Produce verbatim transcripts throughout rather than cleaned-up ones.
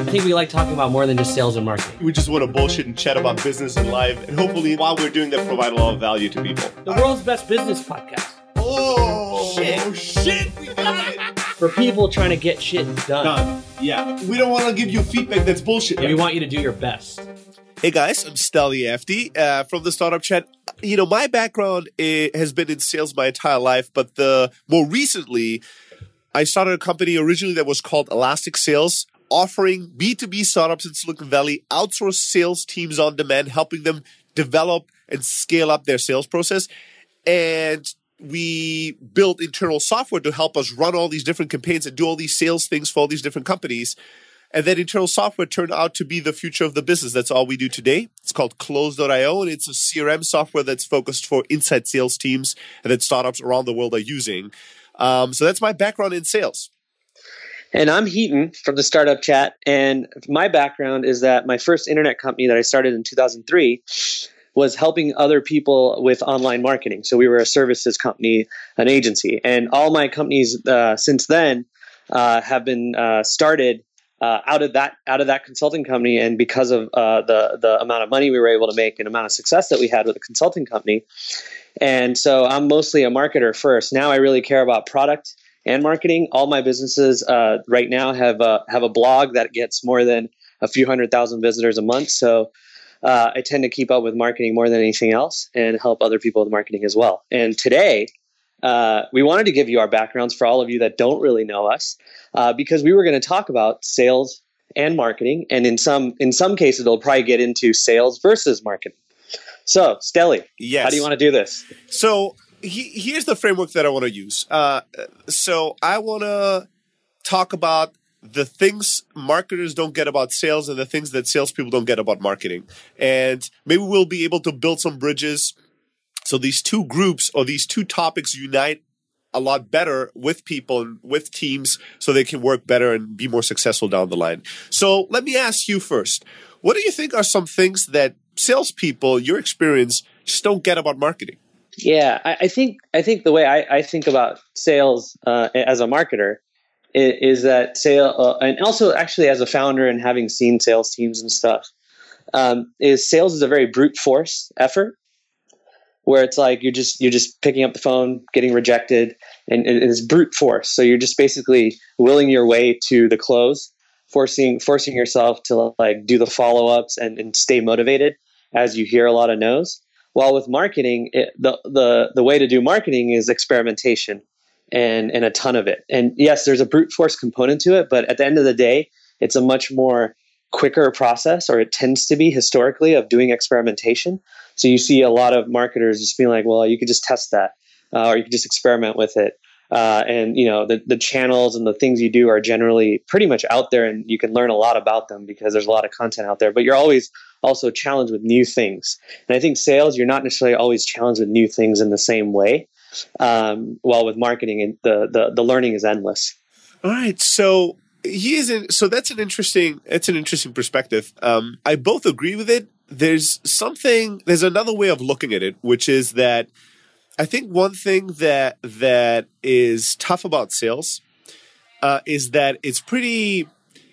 I think we like talking about more than just sales and marketing. We just want to bullshit and chat about business and life. And hopefully, while we're doing that, provide a lot of value to people. The world's best business podcast. Oh, shit. Oh, shit. We got it. For people trying to get shit done. Done. Yeah. We don't want to give you feedback that's bullshit. Yeah, we want you to do your best. Hey guys, I'm Steli F D uh, from the Startup Chat. You know, my background uh, has been in sales my entire life, but the more recently, I started a company originally that was called Elastic Sales, offering B two B startups in Silicon Valley outsourced sales teams on demand, helping them develop and scale up their sales process. And we built internal software to help us run all these different campaigns and do all these sales things for all these different companies. And that internal software turned out to be the future of the business. That's all we do today. It's called Close dot io, and it's a C R M software that's focused for inside sales teams and that startups around the world are using. Um, so that's my background in sales. And I'm Heaton from the Startup Chat. And my background is that my first internet company that I started in two thousand three was helping other people with online marketing. So we were a services company, an agency. And all my companies uh, since then uh, have been uh, started uh, out of that out of that consulting company. And because of uh, the, the amount of money we were able to make and amount of success that we had with the consulting company. And so I'm mostly a marketer first. Now I really care about product and marketing. All my businesses uh, right now have a, have a blog that gets more than a few hundred thousand visitors a month. So uh, I tend to keep up with marketing more than anything else and help other people with marketing as well. And today, uh, we wanted to give you our backgrounds for all of you that don't really know us, uh, because we were going to talk about sales and marketing. And in some in some cases, it'll probably get into sales versus marketing. So, Steli, yes. How do you want to do this? So he, here's the framework that I want to use. Uh, so I want to talk about the things marketers don't get about sales and the things that salespeople don't get about marketing. And maybe we'll be able to build some bridges so these two groups or these two topics unite a lot better with people and with teams so they can work better and be more successful down the line. So let me ask you first, what do you think are some things that salespeople, your experience, just don't get about marketing? Yeah, I, I think I think the way I, I think about sales uh, as a marketer is, is that sale, uh, and also actually as a founder and having seen sales teams and stuff, um, is sales is a very brute force effort, where it's like you're just you're just picking up the phone, getting rejected, and, and it's brute force. So you're just basically willing your way to the close, forcing forcing yourself to like do the follow ups and, and stay motivated as you hear a lot of no's. While with marketing, it, the, the the way to do marketing is experimentation and, and a ton of it. And yes, there's a brute force component to it, but at the end of the day, it's a much more quicker process, or it tends to be historically, of doing experimentation. So you see a lot of marketers just being like, well, you could just test that, uh, or you could just experiment with it. Uh, and, you know, the, the channels and the things you do are generally pretty much out there, and you can learn a lot about them because there's a lot of content out there, but you're always also challenged with new things. And I think sales, you're not necessarily always challenged with new things in the same way. Um, while with marketing, the, the, the learning is endless. All right. So he is in, so that's an interesting, it's an interesting perspective. Um, I both agree with it. There's something, there's another way of looking at it, which is that I think one thing that that is tough about sales uh, is that it's pretty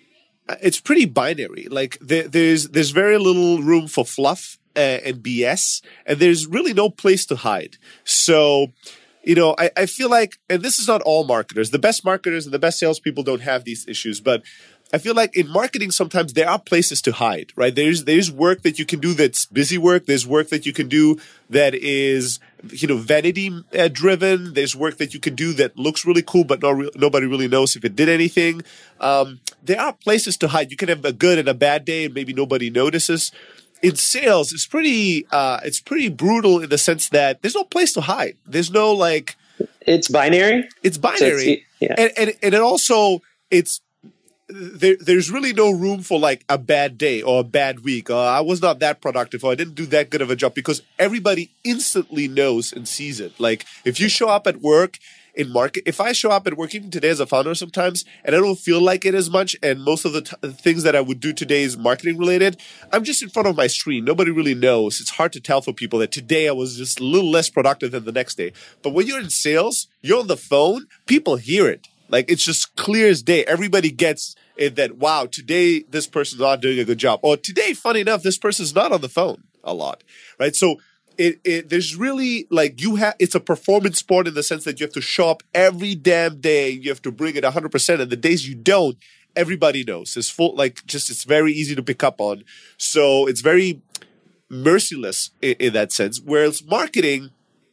it's pretty binary. Like there, there's there's very little room for fluff uh, and B S, and there's really no place to hide. So, you know, I, I feel like, and this is not all marketers. The best marketers and the best salespeople don't have these issues, but I feel like in marketing, sometimes there are places to hide, right? There's there's work that you can do that's busy work. There's work that you can do that is, you know, vanity uh, driven. There's work that you can do that looks really cool, but no re- nobody really knows if it did anything. Um, there are places to hide. You can have a good and a bad day, and maybe nobody notices. In sales, it's pretty uh, it's pretty brutal in the sense that there's no place to hide. There's no like. It's binary. It's binary, so it's, yeah. and, and and it also it's. There, there's really no room for like a bad day or a bad week. Or I was not that productive, or I didn't do that good of a job, because everybody instantly knows and sees it. Like if you show up at work in market, if I show up at work even today as a founder sometimes, and I don't feel like it as much, and most of the t- things that I would do today is marketing related, I'm just in front of my screen. Nobody really knows. It's hard to tell for people that today I was just a little less productive than the next day. But when you're in sales, you're on the phone, people hear it. Like it's just clear as day. Everybody gets in that, wow, today this person's not doing a good job. Or today, funny enough, this person's not on the phone a lot, right? So it, it there's really like you have, it's a performance sport in the sense that you have to show up every damn day. You have to bring it one hundred percent. And the days you don't, everybody knows. It's full, like just, it's very easy to pick up on. So it's very merciless in, in that sense. Whereas marketing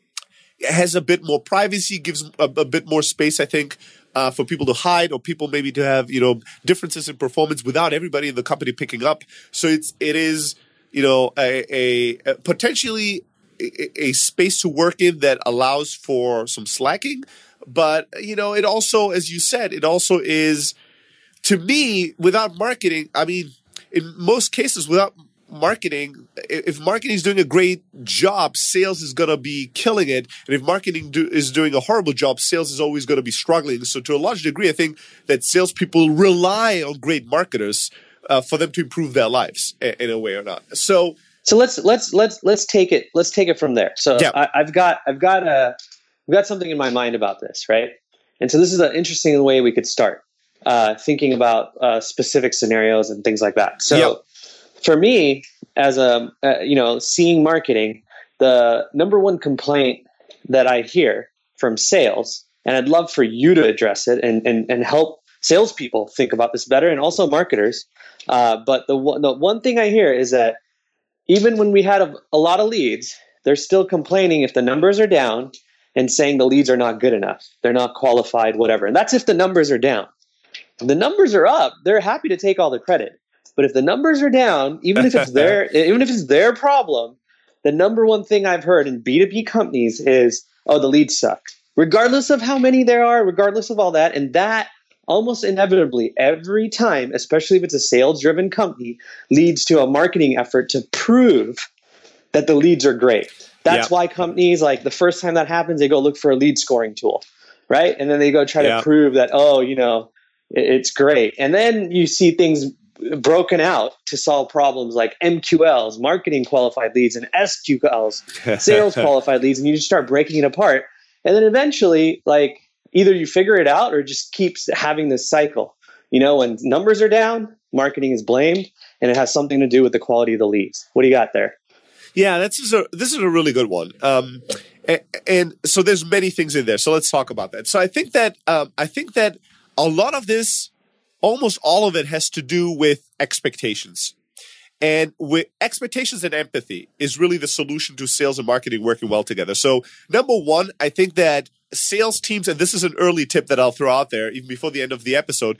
has a bit more privacy, gives a, a bit more space, I think, uh, for people to hide or people maybe to have, you know, differences in performance without everybody in the company picking up. So it's, it is, you know, a, a, a potentially a, a space to work in that allows for some slacking. But, you know, it also, as you said, it also is, to me, without marketing, I mean, in most cases, without marketing, if marketing is doing a great job, sales is going to be killing it. And if marketing do, is doing a horrible job, sales is always going to be struggling. So to a large degree, I think that salespeople rely on great marketers uh, for them to improve their lives in, in a way or not. So, so let's let's let's let's take it let's take it from there. So yeah. I, I've got I've got a I've got something in my mind about this, right? And so this is an interesting way we could start uh, thinking about uh, specific scenarios and things like that. So. Yeah. For me, as a, uh, you know, seeing marketing, the number one complaint that I hear from sales, and I'd love for you to address it and, and, and help salespeople think about this better and also marketers. Uh, but the one, the one thing I hear is that even when we had a, a lot of leads, they're still complaining if the numbers are down and saying the leads are not good enough. They're not qualified, whatever. And that's if the numbers are down. If the numbers are up, they're happy to take all the credit. But if the numbers are down, even if it's their even if it's their problem, the number one thing I've heard in B two B companies is, oh, the leads suck. Regardless of how many there are, regardless of all that. And that almost inevitably every time, especially if it's a sales-driven company, leads to a marketing effort to prove that the leads are great. That's yeah. why companies, like the first time that happens, they go look for a lead scoring tool, right? And then they go try yeah. to prove that, oh, you know, it's great. And then you see things broken out to solve problems like M Q Ls, marketing qualified leads, and S Q Ls, sales qualified leads, and you just start breaking it apart. And then eventually, like, either you figure it out or it just keeps having this cycle. You know, when numbers are down, marketing is blamed, and it has something to do with the quality of the leads. What do you got there? Yeah, this is a this is a really good one. Um, and, and so there's many things in there. So let's talk about that. So I think that um, I think that a lot of this, almost all of it, has to do with expectations. And with expectations and empathy is really the solution to sales and marketing working well together. So number one, I think that sales teams, and this is an early tip that I'll throw out there even before the end of the episode.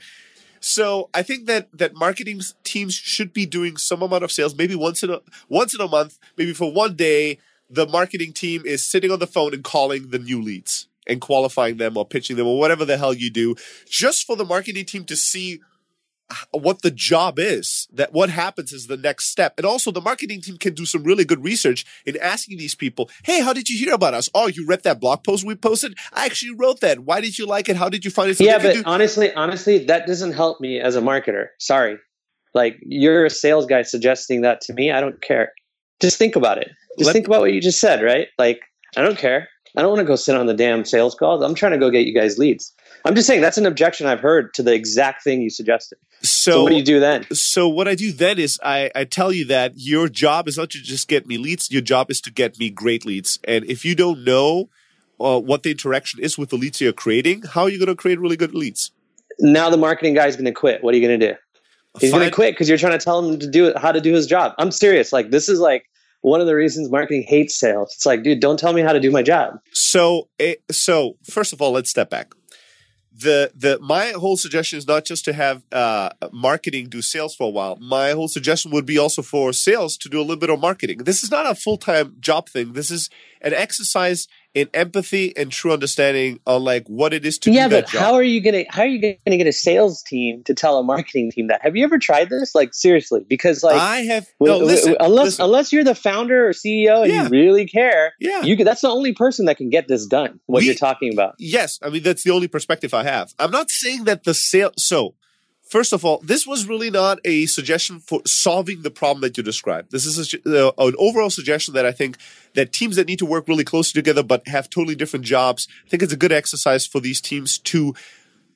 So I think that that marketing teams should be doing some amount of sales, maybe once in a once in a month, maybe for one day, the marketing team is sitting on the phone and calling the new leads and qualifying them or pitching them or whatever the hell you do, just for the marketing team to see what the job is, that what happens is the next step. And also the marketing team can do some really good research in asking these people, hey, how did you hear about us? Oh, you read that blog post we posted? I actually wrote that. Why did you like it? How did you find it? So yeah, but do- honestly, honestly, that doesn't help me as a marketer. Sorry. Like, you're a sales guy suggesting that to me. I don't care. Just think about it. Just Let- think about what you just said, right? Like, I don't care. I don't want to go sit on the damn sales calls. I'm trying to go get you guys leads. I'm just saying that's an objection I've heard to the exact thing you suggested. So, so what do you do then? So what I do then is I, I tell you that your job is not to just get me leads. Your job is to get me great leads. And if you don't know uh, what the interaction is with the leads you're creating, how are you going to create really good leads? Now the marketing guy's going to quit. What are you going to do? He's going to quit because you're trying to tell him to do it, how to do his job. I'm serious. Like, this is like one of the reasons marketing hates sales. It's like, dude, don't tell me how to do my job. So, so first of all, let's step back. The the my whole suggestion is not just to have uh, marketing do sales for a while. My whole suggestion would be also for sales to do a little bit of marketing. This is not a full-time job thing. This is an exercise in empathy and true understanding on like what it is to yeah, do that but job. how are you gonna how are you gonna get a sales team to tell a marketing team that? Have you ever tried this? Like, seriously, because like I have w- no, w- listen, unless listen. unless you're the founder or C E O and Yeah. you really care, Yeah. you can, that's the only person that can get this done. What We- you're talking about. Yes, I mean that's the only perspective I have. I'm not saying that the sale. So, first of all, this was really not a suggestion for solving the problem that you described. This is a, uh, an overall suggestion that I think that teams that need to work really closely together but have totally different jobs. I think it's a good exercise for these teams to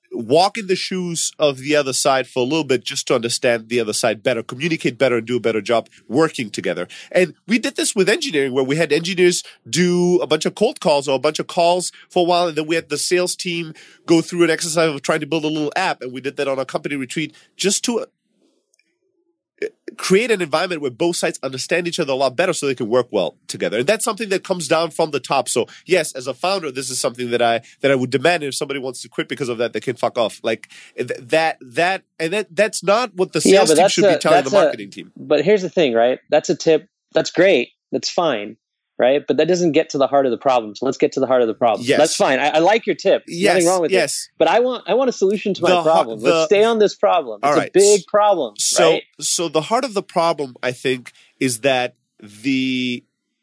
walk in the shoes of the other side for a little bit just to understand the other side better, communicate better, and do a better job working together. And we did this with engineering, where we had engineers do a bunch of cold calls or a bunch of calls for a while, and then we had the sales team go through an exercise of trying to build a little app, and we did that on a company retreat just to create an environment where both sides understand each other a lot better so they can work well together. And that's something that comes down from the top. So yes, as a founder, this is something that I that I would demand. If somebody wants to quit because of that, they can fuck off. Like that that and that that's not what the sales yeah, team should a, be telling the marketing a, team. But here's the thing, right? That's a tip. That's great. That's fine. Right. But that doesn't get to the heart of the problem. So let's get to the heart of the problem. Yes. That's fine. I, I like your tip. Yes. Nothing wrong with yes. it. But I want I want a solution to my The, problem. the, let's stay on this problem. It's right. a big problem. So right? so the heart of the problem, I think, is that the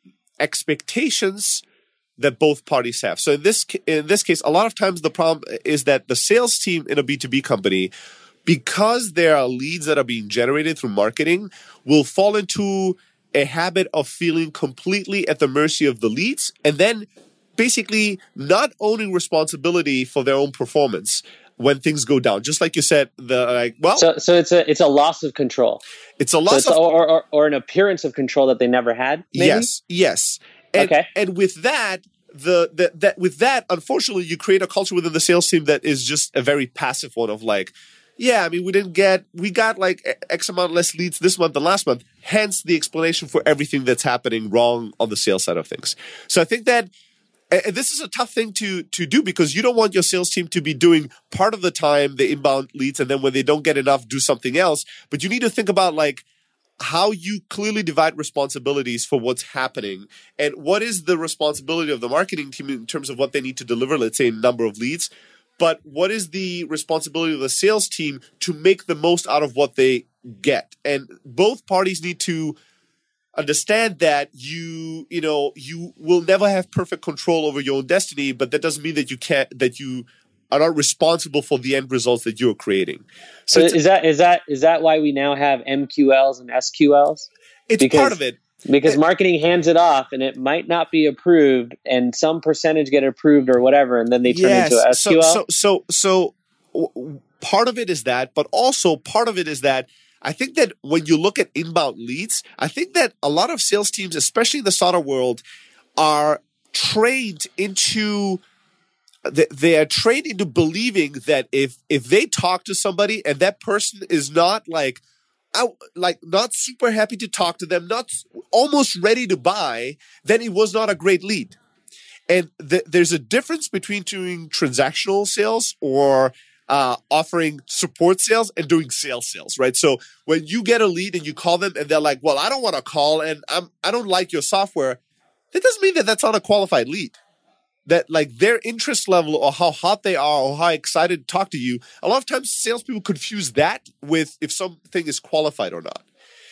expectations that both parties have. So in this in this case, a lot of times the problem is that the sales team in a B two B company, because there are leads that are being generated through marketing, will fall into a habit of feeling completely at the mercy of the leads, and then basically not owning responsibility for their own performance when things go down. Just like you said, the like well, so so it's a it's a loss of control. It's a loss so it's of a, or, or or an appearance of control that they never had. Maybe? Yes, yes. And, okay. And with that, the, the that with that, unfortunately, you create a culture within the sales team that is just a very passive one of like, yeah, I mean, we didn't get, we got like X amount less leads this month than last month. Hence the explanation for everything that's happening wrong on the sales side of things. So I think that and this is a tough thing to to do, because you don't want your sales team to be doing part of the time the inbound leads, and then when they don't get enough, do something else. But you need to think about like how you clearly divide responsibilities for what's happening, and what is the responsibility of the marketing team in terms of what they need to deliver, let's say, in number of leads. But what is the responsibility of the sales team to make the most out of what they get? And both parties need to understand that you, you know, you will never have perfect control over your own destiny, but that doesn't mean that you can't, that you are not responsible for the end results that you're creating. So, so is that is that is that why we now have M Q Ls and S Q Ls? It's because, part of it. Because and, marketing hands it off, and it might not be approved, and some percentage get approved or whatever, and then they turn yes, into a S Q L. So, so, so, so part of it is that, but also part of it is that I think that when you look at inbound leads, I think that a lot of sales teams, especially in the startup world, are trained into they are trained into believing that if if they talk to somebody and that person is not like out, like not super happy to talk to them, not almost ready to buy, then it was not a great lead. And th- there's a difference between doing transactional sales or Uh, offering support sales and doing sales sales, right? So when you get a lead and you call them and they're like, well, I don't want to call and I'm, I don't like your software, that doesn't mean that that's not a qualified lead. That like their interest level or how hot they are or how excited to talk to you, a lot of times salespeople confuse that with if something is qualified or not.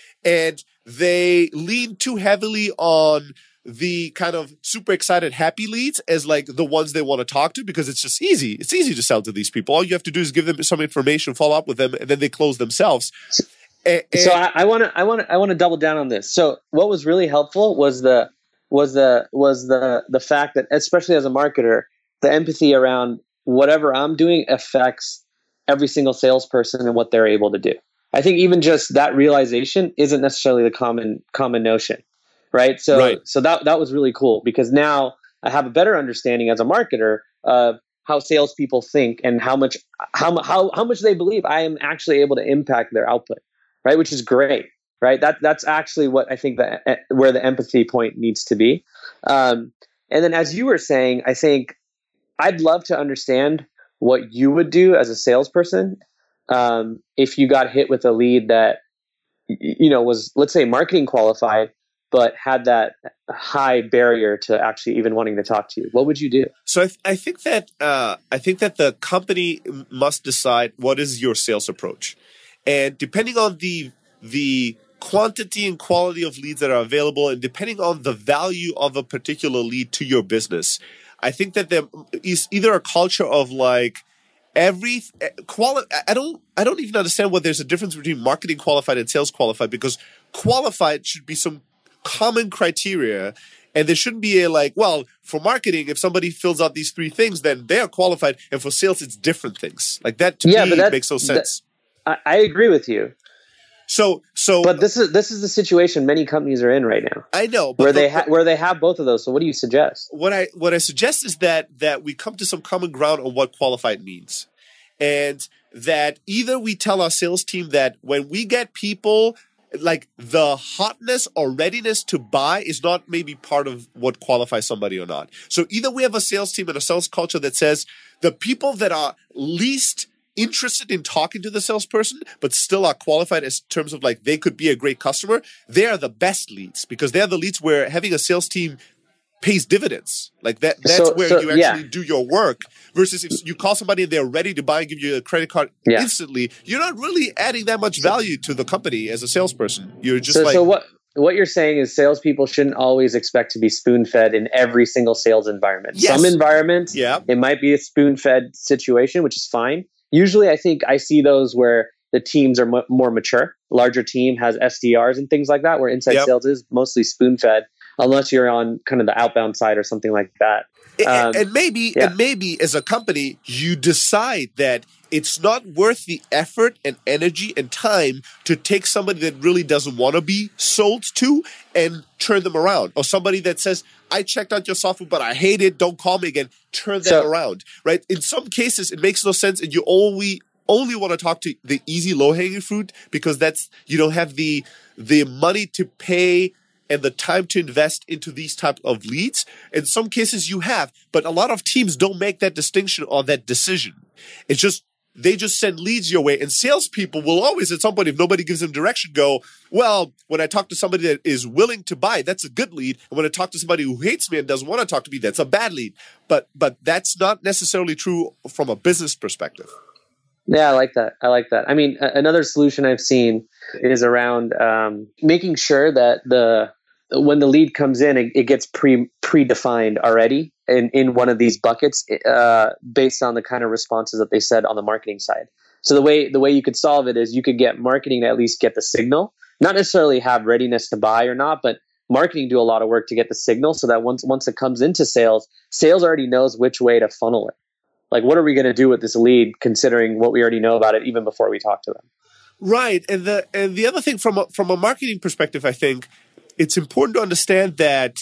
And they lean too heavily on the kind of super excited, happy leads as like the ones they want to talk to, because it's just easy. It's easy to sell to these people. All you have to do is give them some information, follow up with them, and then they close themselves. And, and so I want to, I want to, I want to double down on this. So what was really helpful was the, was the, was the, the fact that, especially as a marketer, the empathy around whatever I'm doing affects every single salesperson and what they're able to do. I think even just that realization isn't necessarily the common, common notion. Right. So, right. so that, that was really cool, because now I have a better understanding as a marketer of how salespeople think and how much, how, how, how much they believe I am actually able to impact their output. Right. Which is great. Right. That, that's actually what I think that where the empathy point needs to be. Um, and then as you were saying, I think I'd love to understand what you would do as a salesperson um, if you got hit with a lead that, you know, was, let's say, marketing qualified, but had that high barrier to actually even wanting to talk to you. What would you do? So I, th- I think that uh, I think that the company must decide what is your sales approach, and depending on the the quantity and quality of leads that are available, and depending on the value of a particular lead to your business, I think that there is either a culture of like every quali- I don't I don't even understand what there's a difference between marketing qualified and sales qualified, because qualified should be some common criteria And there shouldn't be a like, well, for marketing, if somebody fills out these three things, then they are qualified. And for sales, it's different things. Like that to yeah, me but that makes no sense. That, I, I agree with you. So, so, but this is this is the situation many companies are in right now. I know, but where the, they ha- where they have both of those. So, what do you suggest? What I what I suggest is that that we come to some common ground on what qualified means, and that either we tell our sales team that when we get people, like the hotness or readiness to buy is not maybe part of what qualifies somebody or not. So either we have a sales team and a sales culture that says the people that are least interested in talking to the salesperson, but still are qualified as terms of like they could be a great customer, they are the best leads because they're the leads where having a sales team pays dividends. Like that, that's so, where so, you actually yeah. do your work versus if you call somebody and they're ready to buy and give you a credit card yeah. instantly, you're not really adding that much value to the company as a salesperson. You're just so, like... So what, what you're saying is salespeople shouldn't always expect to be spoon-fed in every single sales environment. Yes. Some environments, yeah. it might be a spoon-fed situation, which is fine. Usually I think I see those where the teams are m- more mature. Larger team has S D Rs and things like that, where inside yep. sales is mostly spoon-fed, unless you're on kind of the outbound side or something like that. Um, and, and maybe, yeah. and maybe as a company, you decide that it's not worth the effort and energy and time to take somebody that really doesn't want to be sold to and turn them around. Or somebody that says, I checked out your software, but I hate it. Don't call me again. Turn them so, around, right? In some cases, it makes no sense. And you only, only want to talk to the easy low-hanging fruit because that's, you don't have the, the money to pay and the time to invest into these type of leads. In some cases you have, but a lot of teams don't make that distinction or that decision. It's just, they just send leads your way, and salespeople will always, at some point, if nobody gives them direction, go, well, when I talk to somebody that is willing to buy, that's a good lead. And when I talk to somebody who hates me and doesn't want to talk to me, that's a bad lead. But, but that's not necessarily true from a business perspective. Yeah, I like that. I like that. I mean, a- another solution I've seen is around um, making sure that the when the lead comes in, it, it gets pre predefined already in, in one of these buckets uh, based on the kind of responses that they said on the marketing side. So the way the way you could solve it is you could get marketing to at least get the signal, not necessarily have readiness to buy or not, but marketing do a lot of work to get the signal so that once once it comes into sales, sales already knows which way to funnel it. Like, what are we going to do with this lead, considering what we already know about it, even before we talk to them? Right, and the and the other thing from a, from a marketing perspective, I think it's important to understand that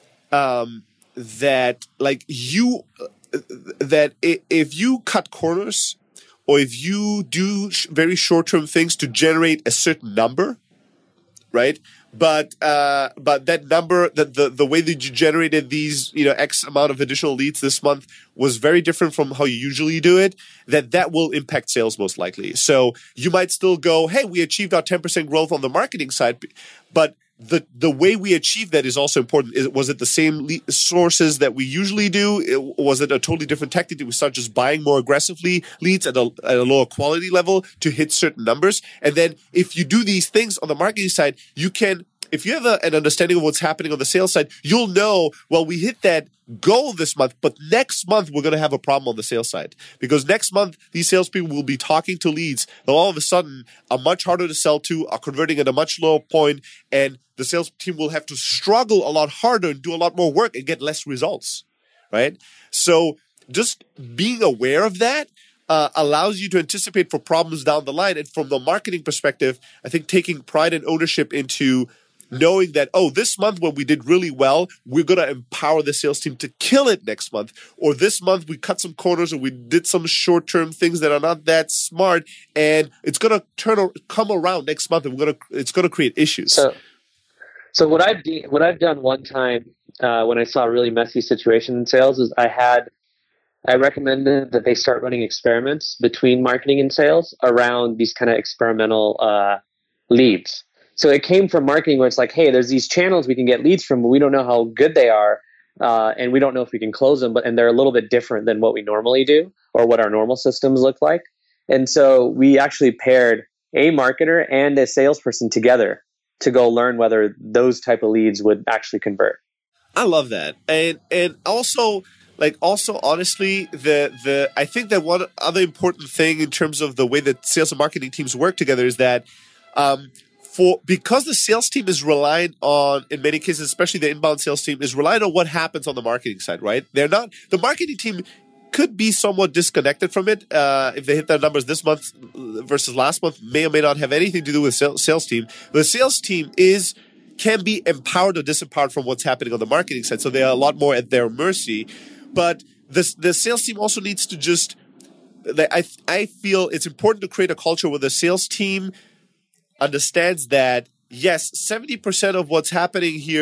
um, that like you uh, that if you cut corners or if you do sh- very short term things to generate a certain number, right? But uh, but that number, that the the way that you generated these, you know, X amount of additional leads this month was very different from how you usually do it. That that will impact sales most likely. So you might still go, hey, we achieved our ten percent growth on the marketing side, but the the way we achieved that is also important. Is, was it the same le- sources that we usually do? It, was it a totally different tactic? Did we start just buying more aggressively leads at a, at a lower quality level to hit certain numbers? And then if you do these things on the marketing side, you can, if you have a, an understanding of what's happening on the sales side, you'll know, well, we hit that goal this month, but next month we're going to have a problem on the sales side because next month these salespeople will be talking to leads that all of a sudden are much harder to sell to, are converting at a much lower point, and the sales team will have to struggle a lot harder and do a lot more work and get less results, right? So just being aware of that uh, allows you to anticipate for problems down the line. And from the marketing perspective, I think taking pride and ownership into knowing that, oh, this month when we did really well, we're going to empower the sales team to kill it next month. Or this month we cut some corners or we did some short-term things that are not that smart, and it's going to turn or come around next month, and we're going to it's going to create issues. So, so what I've de- what I've done one time uh, when I saw a really messy situation in sales is I had I recommended that they start running experiments between marketing and sales around these kind of experimental uh, leads. So it came from marketing where it's like, hey, there's these channels we can get leads from, but we don't know how good they are, uh, and we don't know if we can close them, but and they're a little bit different than what we normally do or what our normal systems look like. And so we actually paired a marketer and a salesperson together to go learn whether those type of leads would actually convert. I love that. And and also, like also honestly, the the I think that one other important thing in terms of the way that sales and marketing teams work together is that um, for because the sales team is reliant on, in many cases, especially the inbound sales team, is reliant on what happens on the marketing side, right? They're not the marketing team could be somewhat disconnected from it uh, if they hit their numbers this month versus last month. May or may not have anything to do with sales, sales team. The sales team is can be empowered or disempowered from what's happening on the marketing side, so they are a lot more at their mercy. But the the sales team also needs to just. I I feel it's important to create a culture where the sales team understands that yes, seventy percent of what's happening here